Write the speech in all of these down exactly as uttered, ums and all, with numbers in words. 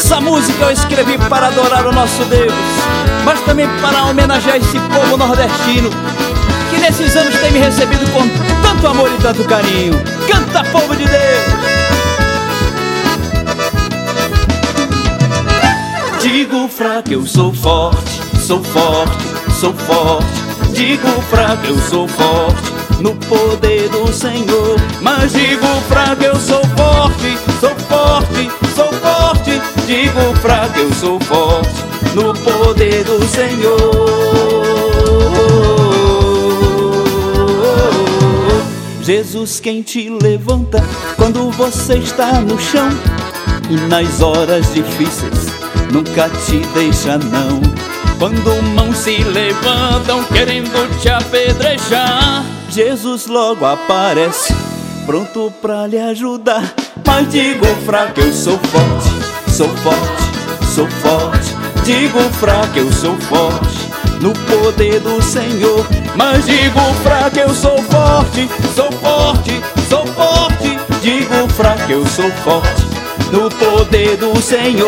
Essa música eu escrevi para adorar o nosso Deus, mas também para homenagear esse povo nordestino que nesses anos tem me recebido com tanto amor e tanto carinho. Canta, povo de Deus! Digo fraco, eu sou forte, sou forte, sou forte. Digo fraco, eu sou forte no poder do Senhor. Mas digo fraco, eu sou forte, sou forte, sou forte. Digo fraco, eu sou forte no poder do Senhor. Jesus quem te levanta quando você está no chão, e nas horas difíceis nunca te deixa não. Quando mãos se levantam querendo te apedrejar, Jesus logo aparece, pronto pra lhe ajudar. Mas digo fraco, eu sou forte, sou forte, sou forte. Digo fraco, eu sou forte no poder do Senhor. Mas digo fraco, eu sou forte, sou forte, sou forte. Digo fraco, eu sou forte no poder do Senhor.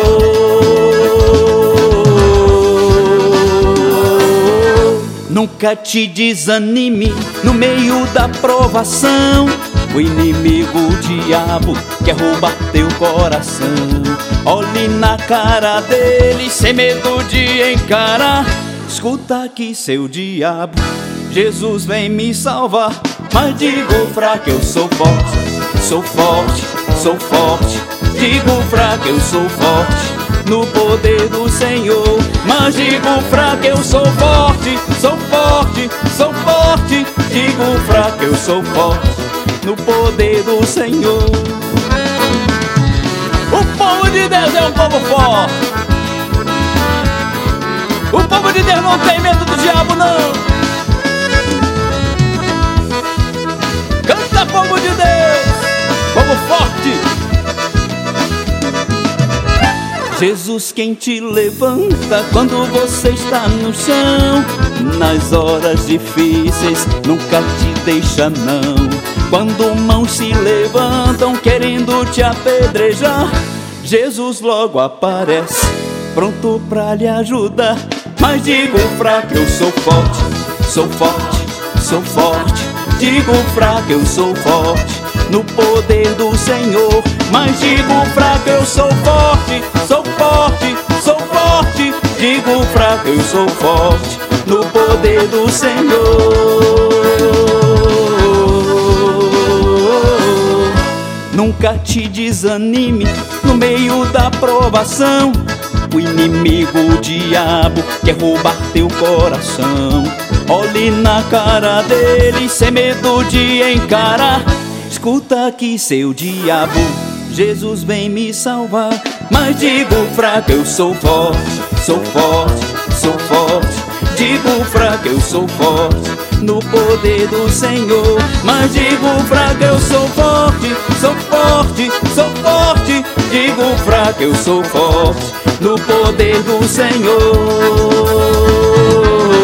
Nunca te desanime no meio da provação. O inimigo, o diabo, quer roubar teu coração. Olhe na cara dele sem medo de encarar. Escuta aqui, seu diabo, Jesus vem me salvar. Mas digo fraco, eu sou forte, sou forte, sou forte. Digo fraco, eu sou forte no poder do Senhor. Mas digo fraco, eu sou forte, sou forte, sou forte. Digo fraco, eu sou forte no poder do Senhor. O povo de Deus é um povo forte. O povo de Deus não tem medo do diabo, não. Canta, povo de Deus, povo forte. Jesus quem te levanta quando você está no chão, nas horas difíceis nunca te deixa não. Quando mãos se levantam querendo te apedrejar, Jesus logo aparece, pronto pra lhe ajudar. Mas digo fraco, eu sou forte, sou forte, sou forte. Digo fraco, eu sou forte no poder do Senhor. Mas digo fraco, eu sou forte, sou forte, sou forte. Digo fraco, eu sou forte no poder do Senhor. Nunca te desanime no meio da provação. O inimigo, o diabo, quer roubar teu coração. Olhe na cara dele sem medo de encarar. Escuta aqui, seu diabo, Jesus vem me salvar. Mas digo fraco, eu sou forte, sou forte, sou forte. Digo fraco, eu sou forte no poder do Senhor. Mas digo fraco, eu sou forte, sou forte, sou forte. Digo fraco, eu sou forte no poder do Senhor.